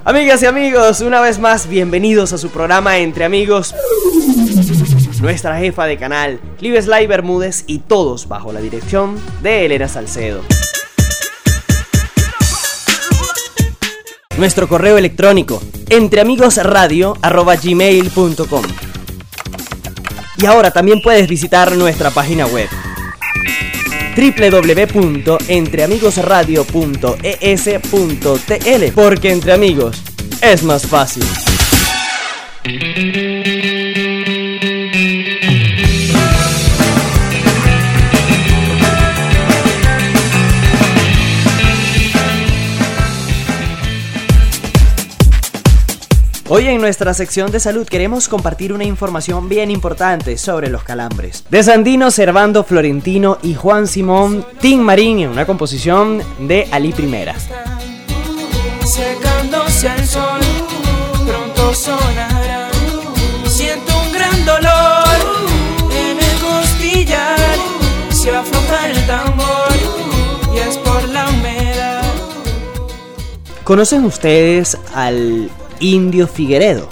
Amigas y amigos, una vez más, bienvenidos a su programa Entre Amigos. Nuestra jefa de canal, Liveslay Bermúdez, y todos bajo la dirección de Elena Salcedo. Nuestro correo electrónico, entreamigosradio@gmail.com. Y ahora también puedes visitar nuestra página web www.entreamigosradio.es.tl, porque entre amigos es más fácil. Hoy en nuestra sección de salud queremos compartir una información bien importante sobre los calambres. De Sandino, Servando Florentino y Juan Simón, Tim Marín, en una composición de Ali Primera. Secándose al sol, pronto sonará. Siento un gran dolor en el costillar. Se afloja el tambor y es por la humedad. ¿Conocen ustedes al Indio Figueredo?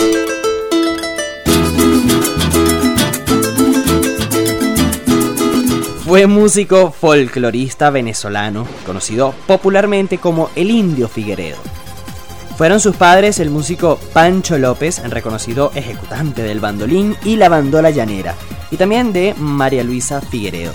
Fue músico folclorista venezolano, conocido popularmente como el Indio Figueredo. Fueron sus padres el músico Pancho López, reconocido ejecutante del bandolín y la bandola llanera, y también de María Luisa Figueredo.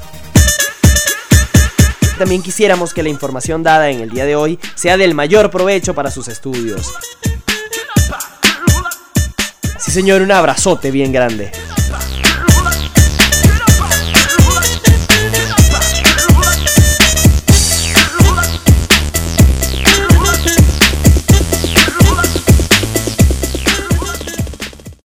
También quisiéramos que la información dada en el día de hoy sea del mayor provecho para sus estudios. Sí, señor, un abrazote bien grande.